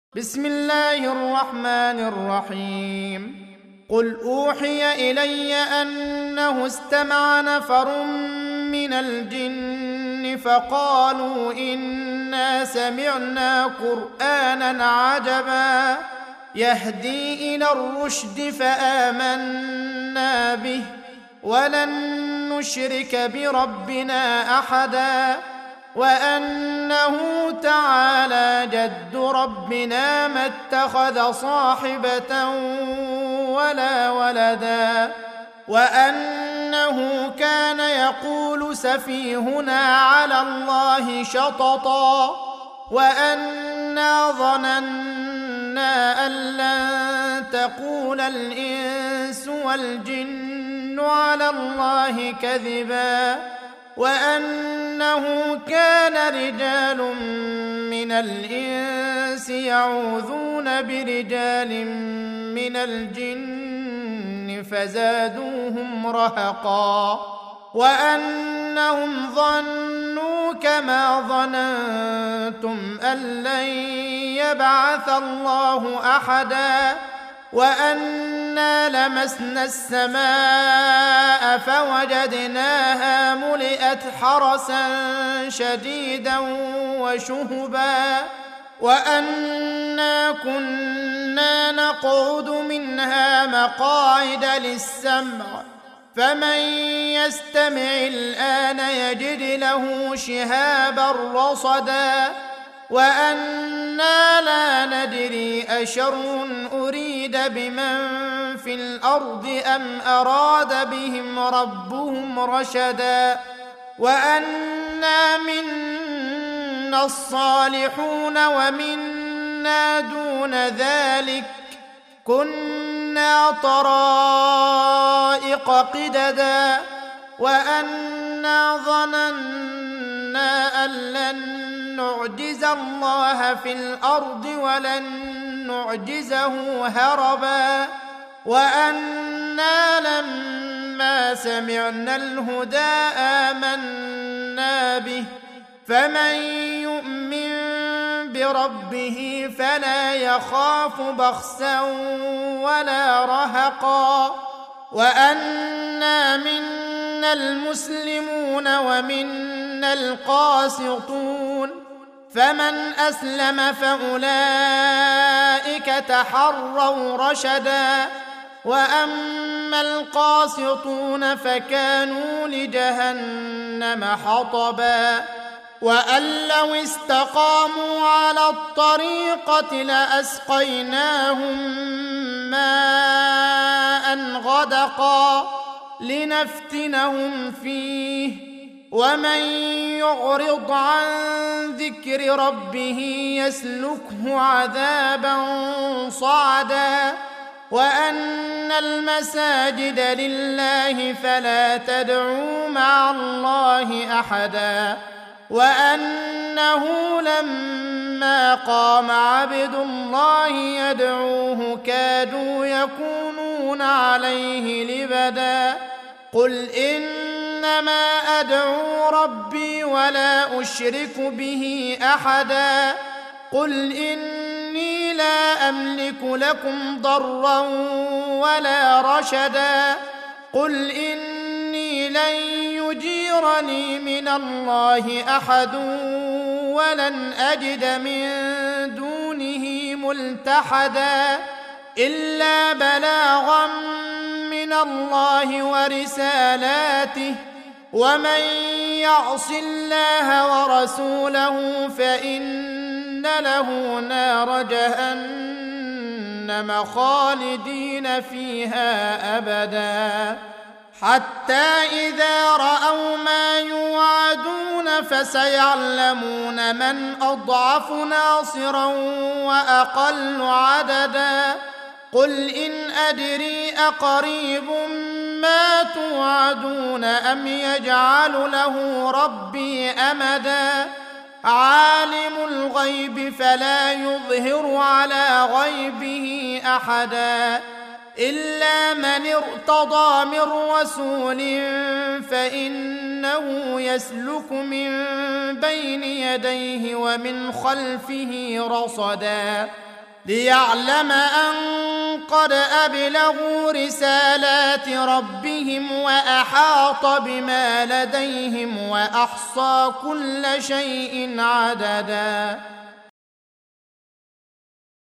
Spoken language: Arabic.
بسم الله الرحمن الرحيم. قل أوحي إلي أنه استمع نفر من الجن فقالوا إنا سمعنا قرآنا عجبا يهدي إلى الرشد فآمنا به ولن نشرك بربنا أحدا وأنه تعالى جد ربنا ما اتخذ صاحبة ولا ولدا وأنه كان يقول سفيهنا على الله شططا وأنا ظننا أن لن تقول الإنس والجن على الله كذبا وأنه كان رجال من الإنس يعوذون برجال من الجن فزادوهم رهقا وأنهم ظنوا كما ظننتم أن لن يبعث الله أحدا وأنا لمسنا السماء فوجدناها ملئت حرسا شديدا وشهبا وأنا كنا نقعد منها مقاعد للسمع فمن يستمع الآن يجد له شهابا رصدا وأنا لا ندري أشر أريد بمن في الأرض أم أراد بهم ربهم رشدا وأنا منا الصالحون ومنا دون ذلك كنا طرائق قددا وأنا ظننا أن لن نعجز الله في الأرض ولن نعجزه هربا وأنا لما سمعنا الهدى آمنا به فمن يؤمن بربه فلا يخاف بخسا ولا رهقا وأنا منا المسلمون ومنا القاسطون فمن أسلم فأولئك تحروا رشدا وأما القاسطون فكانوا لجهنم حطبا وأن لو استقاموا على الطريقة لأسقيناهم ماء غدقا لنفتنهم فيه ومن يعرض عن ذكر ربه يسلكه عذابا صعدا وأن المساجد لله فلا تدعوا مع الله أحدا وأنه لما قام عبد الله يدعوه كادوا يكونون عليه لبدا قل إنما أدعو ربي ولا أشرك به أحدا قل إني لا أملك لكم ضرا ولا رشدا قل إني لن يجيرني من الله أحد ولن أجد من دونه ملتحدا إلا بلاغا من الله ورسالاته ومن يعص الله ورسوله فإن له نار جهنم خالدين فيها أبدا حتى إذا رأوا ما يوعدون فسيعلمون من أضعف ناصرا وأقل عددا قل إن أدري أقريب ما توعدون أم يجعل له ربي أمدا عالم الغيب فلا يظهر على غيبه أحدا إلا من ارتضى من رسول فإنه يسلك من بين يديه ومن خلفه رصدا ليعلم أن قد أبلغوا رسالات ربهم وأحاط بما لديهم وأحصى كل شيء عددا